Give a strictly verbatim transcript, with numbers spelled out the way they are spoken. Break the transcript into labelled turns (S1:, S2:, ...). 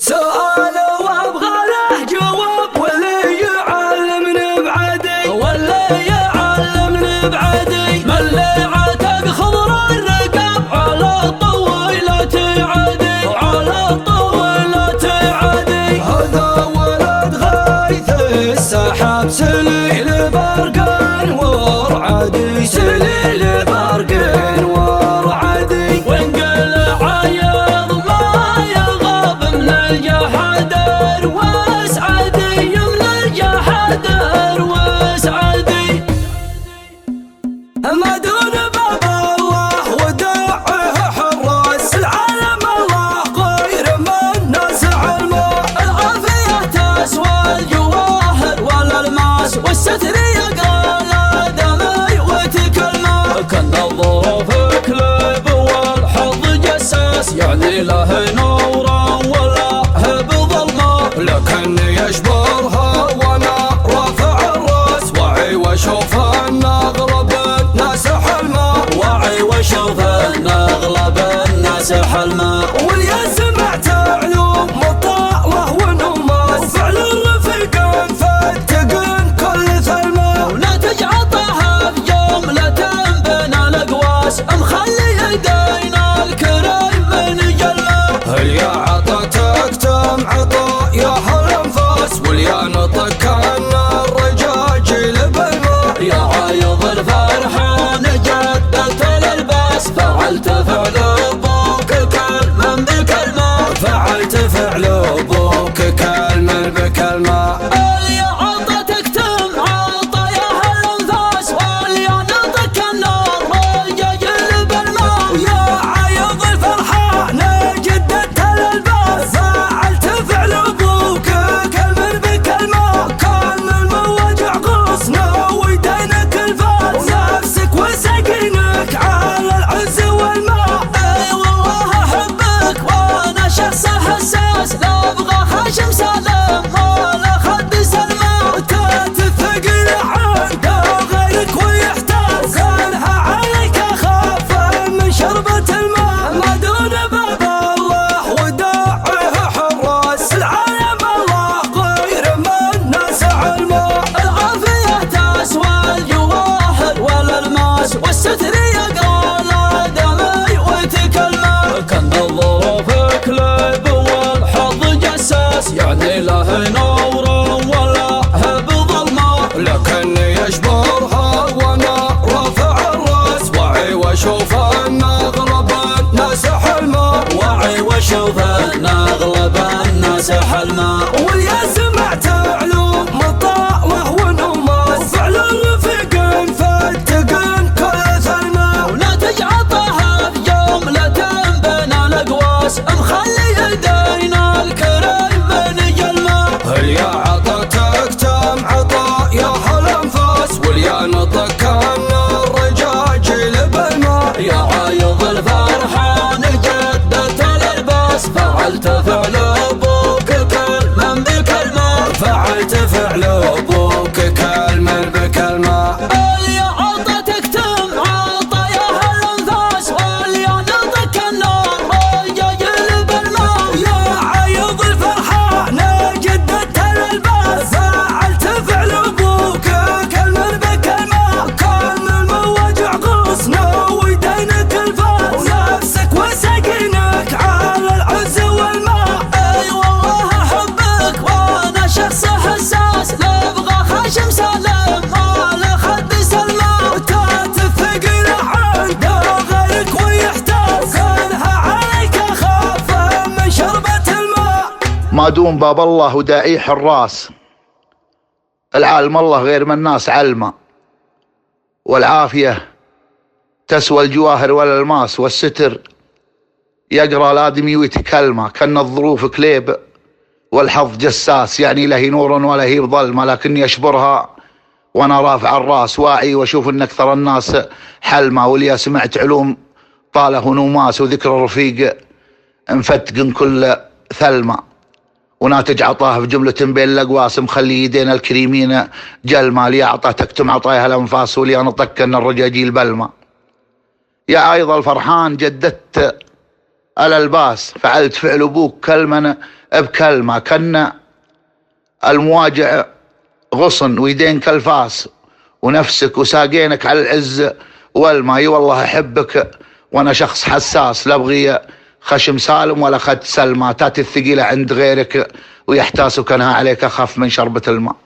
S1: سؤال وابغى له جواب، واللي يعلمني بعدي واللي يعلمني بعدي مليعتك خضر الرقاب على الطويلة عدي وعلى الطويلة عدي. هذا ولد غايث السحاب سليل برقان ورعدي سليل برقان ورعدي. وانقل عايض ما يغاب من الجحدر واسعدي من الجحدر واسعدي. ما دون باب الله ودعه حراس العالم الله غير من ناس علمه. العافية تسوى الجواهر والالماس والستر يقرا الادمي وتكلمه. كان الظروف كليب والحظ جساس يعني له نورا ولا بظلمه. لكني يشبرها وانا رافع الراس وعي واشوف ان اغلب الناس حلمه. وعي واشوف ان اغلب الناس حلمه. واليا سمعت علوم مطاله ونماس وفعل الرفيق فتقن كل ثلمه. ولا تجعطها في جملة بين الاقواس مخلي يدينا الكريم من جلمه. هل يا عطتك تم عطا يا هالانفاس واليا نطق كان الرجاج بالماء. يا عايض الفرحان جددت الالباس فعلت فعل ابوك كلما بكلمه. فعلت فعل ابوك كلما بكلمه. اليا عطتك تم عطا يا هالانفاس واليا نطق كان الرجاج بالماء. يا عايض الفرحان جددت الالباس فعلت فعل ابوك كلما بكلمه. كان الموجع غصنا ويدينك الفاس ونفسك وسقينك على العز والماء. اي والله احبك وانا شخص حساس لا ابغى خشم سلام ولا خد سلمه. تتثقل عند غيرك ويحتاس كانها عليك اخاف من شربة الماء. ما دون باب الله وداعه حراس العالم الله غير من ناس علمه. العافية تسوى الجواهر والالماس والستر يقرا الادمي وتكلمه. كان الظروف كليب والحظ جساس يعني له نورا ولا بظلمه. لكني يشبرها وانا رافع الراس وعي واشوف ان اغلب الناس حلمه. وعي واشوف ان اغلب الناس حلمه. واليا سمعت علوم مطاله ونماس وفعل الرفيق فتقن كل ثلمه. ولا تجعطها في جملة بين الاقواس مخلي يدينا الكريم من جلمه. هل يا عطتك تم عطا يا هالانفاس واليا نطق كان الرجاج بالماء. يا عايض الفرحان جددت الالباس فعلت فعل ابوك كلما بكلمه. فعلت فعل ابوك كلما بكلمه. اليا عطتك تم عطا يا هالانفاس واليا نطق كان الرجاج بالماء. يا عايض الفرحان جددت الالباس فعلت فعل ابوك كلما بكلمه. كان الموجع غصنا ويدينك الفاس ونفسك وسقينك على العز والماء. اي والله احبك وانا شخص حساس لا ابغى خشم سلام ولا خد سلمه. تتثقل عند غيرك ويحتاس كانها عليك اخاف من شربة الماء.
S2: ما دون باب الله وداعي حراس العالم الله غير من الناس علمه. والعافية تسوى الجواهر والالماس والستر يقرا الادمي ويتكلمه. كان الظروف كليب والحظ جساس يعني له نور ولا هي بظلمه. لكني يشبرها وانا رافع الراس واعي واشوف ان اكثر الناس حلمه. واليا سمعت علوم طاله ونماس وذكر الرفيق انفتقن كل ثلمه. وناتج عطاه في جملة بين الاقواس مخلي يدينا الكريمين جلمه. لي اعطتك تم عطايها الانفاس ولي نطق ان الرجاجيل بلمه. يا عايض الفرحان جددت ألا الباس فعلت فعل أبوك كلمة بكلمة، كنا المواجع غصن ويدين كالفاس، ونفسك وساقينك على العز والما. اي والله احبك وانا شخص حساس، لا ابغي خشم سالم ولا خد سلمى. تاتي الثقيلة عند غيرك ويحتاسك انها عليك اخف من شربة الماء.